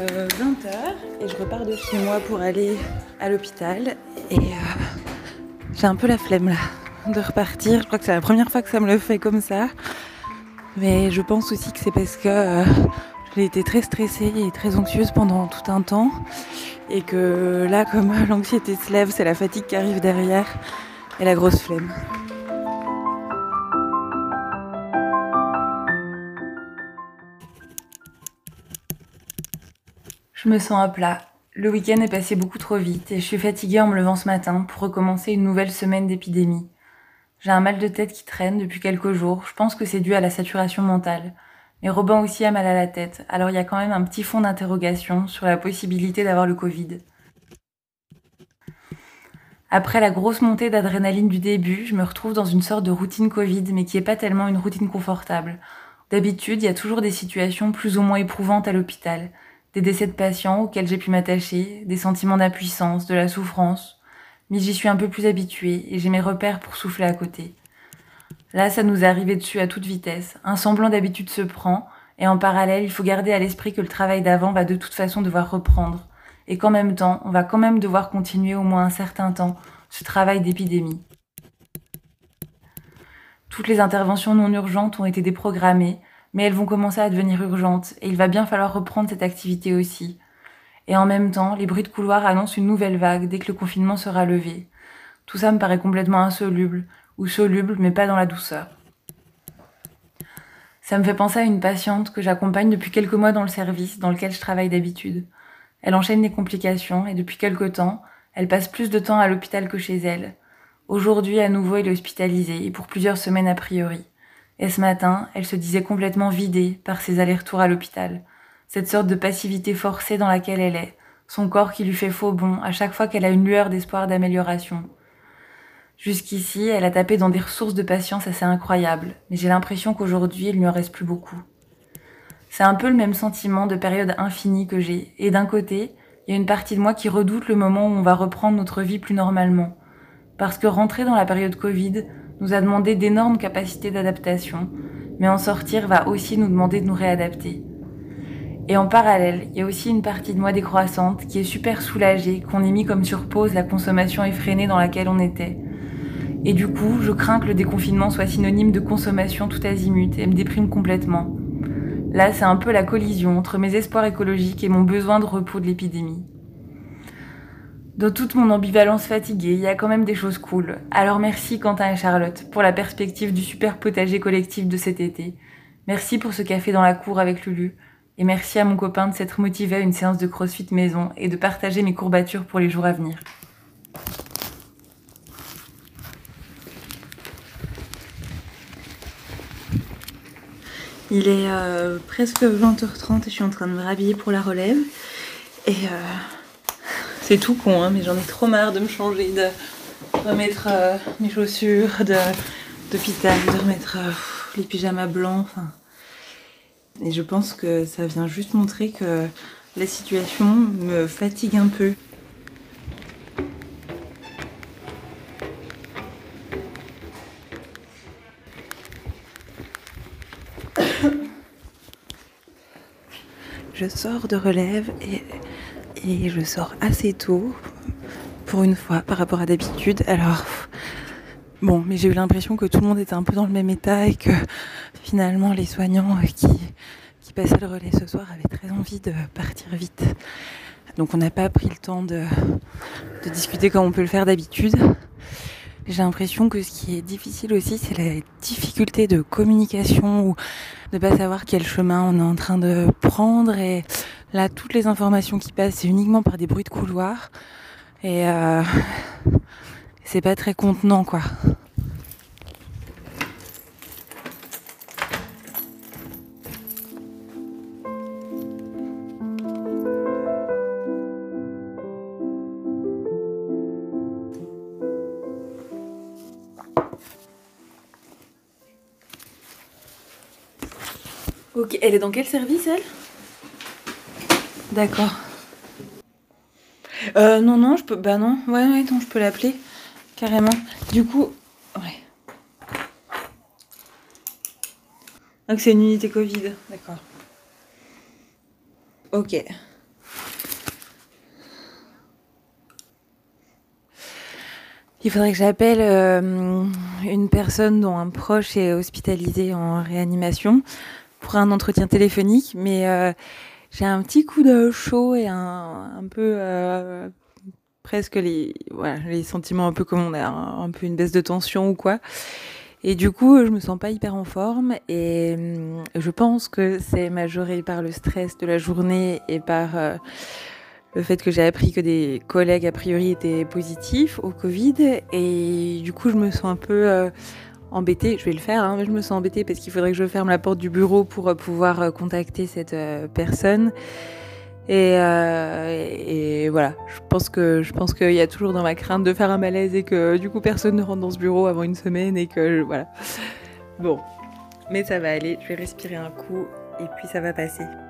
20 h et je repars de chez moi pour aller à l'hôpital. Et j'ai un peu la flemme là de repartir. Je crois que c'est la première fois que ça me le fait comme ça. Mais je pense aussi que c'est parce que j'ai été très stressée et très anxieuse pendant tout un temps. Et que là, comme l'anxiété se lève, c'est la fatigue qui arrive derrière et la grosse flemme. Je me sens à plat. Le week-end est passé beaucoup trop vite et je suis fatiguée en me levant ce matin pour recommencer une nouvelle semaine d'épidémie. J'ai un mal de tête qui traîne depuis quelques jours. Je pense que c'est dû à la saturation mentale. Mais Robin aussi a mal à la tête, alors il y a quand même un petit fond d'interrogation sur la possibilité d'avoir le Covid. Après la grosse montée d'adrénaline du début, je me retrouve dans une sorte de routine Covid, mais qui est pas tellement une routine confortable. D'habitude, il y a toujours des situations plus ou moins éprouvantes à l'hôpital. Des décès de patients auxquels j'ai pu m'attacher, des sentiments d'impuissance, de la souffrance. Mais j'y suis un peu plus habituée et j'ai mes repères pour souffler à côté. Là, ça nous est arrivé dessus à toute vitesse. Un semblant d'habitude se prend, et en parallèle, il faut garder à l'esprit que le travail d'avant va de toute façon devoir reprendre. Et qu'en même temps, on va quand même devoir continuer au moins un certain temps ce travail d'épidémie. Toutes les interventions non urgentes ont été déprogrammées, mais elles vont commencer à devenir urgentes, et il va bien falloir reprendre cette activité aussi. Et en même temps, les bruits de couloir annoncent une nouvelle vague dès que le confinement sera levé. Tout ça me paraît complètement insoluble, ou soluble, mais pas dans la douceur. Ça me fait penser à une patiente que j'accompagne depuis quelques mois dans le service dans lequel je travaille d'habitude. Elle enchaîne les complications, et depuis quelque temps, elle passe plus de temps à l'hôpital que chez elle. Aujourd'hui, à nouveau, elle est hospitalisée, et pour plusieurs semaines a priori. Et ce matin, elle se disait complètement vidée par ses allers-retours à l'hôpital. Cette sorte de passivité forcée dans laquelle elle est. Son corps qui lui fait faux bond à chaque fois qu'elle a une lueur d'espoir d'amélioration. Jusqu'ici, elle a tapé dans des ressources de patience assez incroyables, mais j'ai l'impression qu'aujourd'hui, il lui en reste plus beaucoup. C'est un peu le même sentiment de période infinie que j'ai. Et d'un côté, il y a une partie de moi qui redoute le moment où on va reprendre notre vie plus normalement. Parce que rentrer dans la période Covid nous a demandé d'énormes capacités d'adaptation, mais en sortir va aussi nous demander de nous réadapter. Et en parallèle, il y a aussi une partie de moi décroissante qui est super soulagée qu'on ait mis comme sur pause la consommation effrénée dans laquelle on était. Et du coup, je crains que le déconfinement soit synonyme de consommation tout azimut et me déprime complètement. Là, c'est un peu la collision entre mes espoirs écologiques et mon besoin de repos de l'épidémie. Dans toute mon ambivalence fatiguée, il y a quand même des choses cool. Alors merci Quentin et Charlotte pour la perspective du super potager collectif de cet été. Merci pour ce café dans la cour avec Lulu. Et merci à mon copain de s'être motivé à une séance de crossfit maison et de partager mes courbatures pour les jours à venir. Il est presque 20 h 30 et je suis en train de me rhabiller pour la relève. Et c'est tout con, hein, mais j'en ai trop marre de me changer, de remettre mes chaussures d'hôpital, de remettre les pyjamas blancs. Et je pense que ça vient juste montrer que la situation me fatigue un peu. Je sors de relève et je sors assez tôt, pour une fois, par rapport à d'habitude. Alors, bon, mais j'ai eu l'impression que tout le monde était un peu dans le même état et que finalement les soignants qui passaient le relais ce soir avaient très envie de partir vite. Donc on n'a pas pris le temps de discuter comme on peut le faire d'habitude. J'ai l'impression que ce qui est difficile aussi, c'est la difficulté de communication ou de pas savoir quel chemin on est en train de prendre. Et là, toutes les informations qui passent, c'est uniquement par des bruits de couloir. Et c'est pas très contenant, quoi. Ok, elle est dans quel service, elle ? D'accord. Non, je peux... Bah non, ouais, non, je peux l'appeler, carrément. Du coup, ouais. Donc c'est une unité Covid, d'accord. Ok. Il faudrait que j'appelle une personne dont un proche est hospitalisé en réanimation pour un entretien téléphonique, mais j'ai un petit coup de chaud et un peu presque les sentiments un peu comme on a un peu une baisse de tension ou quoi. Et du coup, je me sens pas hyper en forme et je pense que c'est majoré par le stress de la journée et par le fait que j'ai appris que des collègues a priori étaient positifs au Covid et du coup, je me sens un peu embêtée. Je vais le faire, hein, mais je me sens embêtée parce qu'il faudrait que je ferme la porte du bureau pour pouvoir contacter cette personne. Et voilà, je pense qu'il y a toujours dans ma crainte de faire un malaise et que du coup personne ne rentre dans ce bureau avant une semaine et que voilà. Bon, mais ça va aller, je vais respirer un coup et puis ça va passer.